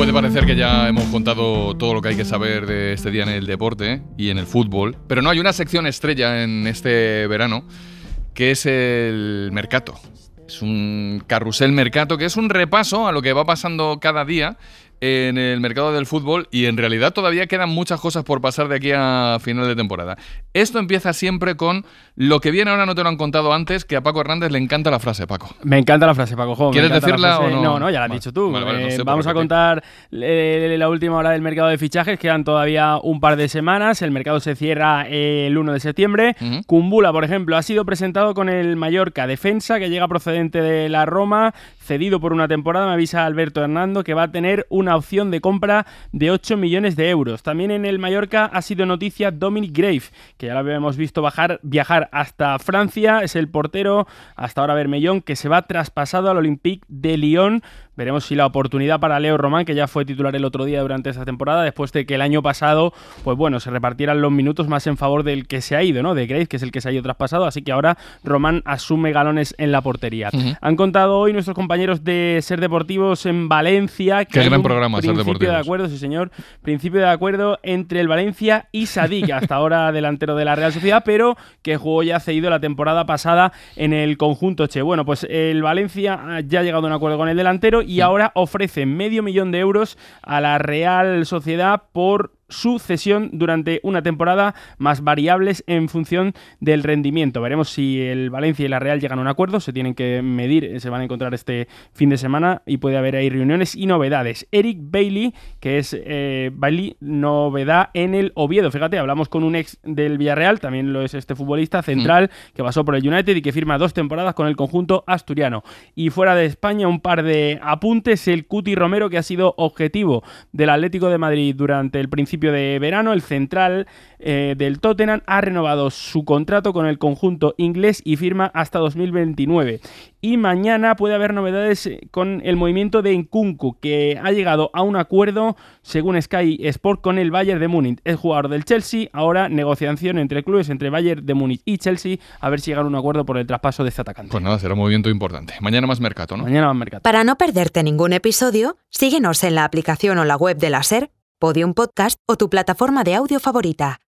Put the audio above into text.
Puede parecer que ya hemos contado todo lo que hay que saber de este día en el deporte y en el fútbol, pero no, hay una sección estrella en este verano que es el Mercato. Es un carrusel Mercato que es un repaso a lo que va pasando cada día en el mercado del fútbol, y en realidad todavía quedan muchas cosas por pasar de aquí a final de temporada. Esto empieza siempre con lo que viene ahora, no te lo han contado antes, que a Paco Hernández le encanta la frase, Paco. Me encanta la frase, Paco. ¿Quieres decirla o no? No, ya la has dicho tú. Vale, no sé, vamos a contar la última hora del mercado de fichajes. Quedan todavía un par de semanas. El mercado se cierra el 1 de septiembre. Kumbula, por ejemplo, ha sido presentado con el Mallorca, defensa que llega procedente de la Roma, cedido por una temporada. Me avisa Alberto Hernando que va a tener una opción de compra de 8 millones de euros. También en el Mallorca ha sido noticia Dominic Grave, que ya lo habíamos visto viajar hasta Francia. Es el portero, hasta ahora Bermellón, que se va traspasado al Olympique de Lyon. Veremos si la oportunidad para Leo Román, que ya fue titular el otro día durante esta temporada, después de que el año pasado, pues bueno, se repartieran los minutos más en favor del que se ha ido, ¿no? De Grace, que es el que se ha ido traspasado, así que ahora Román asume galones en la portería. Han contado hoy nuestros compañeros de Ser Deportivos en Valencia que qué hay gran un programa, Ser principio Deportivos. de acuerdo, sí señor, principio de acuerdo entre el Valencia y Sadik, hasta ahora delantero de la Real Sociedad, pero que jugó ya cedido la temporada pasada en el conjunto Che. Bueno, pues el Valencia ya ha llegado a un acuerdo con el delantero y ahora ofrece $500,000 a la Real Sociedad por su cesión durante una temporada, más variables en función del rendimiento. Veremos si el Valencia y la Real llegan a un acuerdo, se tienen que medir, se van a encontrar este fin de semana y puede haber ahí reuniones y novedades. Eric Bailly, que es Bailly, novedad en el Oviedo. Fíjate, hablamos con un ex del Villarreal, también lo es este futbolista central, que pasó por el United y que firma 2 temporadas con el conjunto asturiano. Y fuera de España, un par de apuntes. El Cuti Romero, que ha sido objetivo del Atlético de Madrid durante el principio de verano. El central del Tottenham ha renovado su contrato con el conjunto inglés y firma hasta 2029. Y mañana puede haber novedades con el movimiento de Nkunku, que ha llegado a un acuerdo, según Sky Sport, con el Bayern de Múnich. Es jugador del Chelsea, ahora negociación entre clubes, entre Bayern de Múnich y Chelsea, a ver si llegan a un acuerdo por el traspaso de este atacante. Pues nada, será un movimiento importante. Mañana más Mercato, ¿no? Mañana más Mercato. Para no perderte ningún episodio, síguenos en la aplicación o la web de la SER, Podium Podcast o tu plataforma de audio favorita.